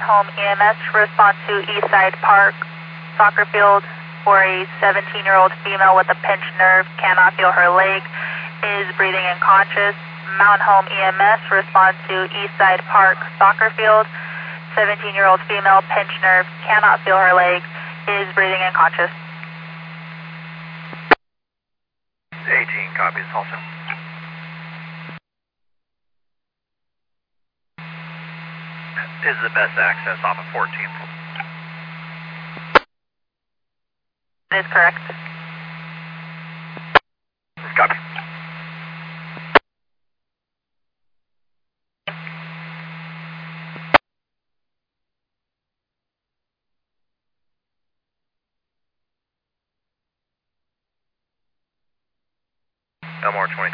Home EMS respond to Eastside Park soccer field for a 17-year-old female with a pinched nerve, cannot feel her leg, is breathing unconscious. Mountain Home EMS respond to Eastside Park soccer field, 17-year-old female, pinched nerve, cannot feel her leg, is breathing unconscious. 18 copies, Halston. Is the best access off of 14th. That is correct. Copy. Elmore 23.